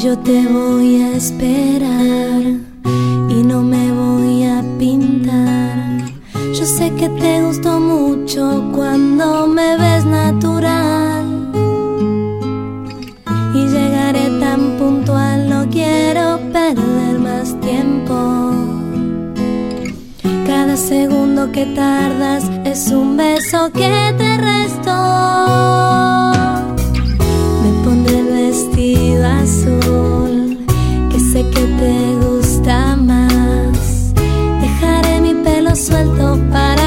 yo te voy a esperar y no me voy a pintar. Yo sé que te gustó mucho cuando me ves natural y llegaré tan puntual, no quiero perder más tiempo. Cada segundo que tardas es un beso que te resto. Me pondré el vestido azul que sé que te gusta más. Dejaré mi pelo suelto para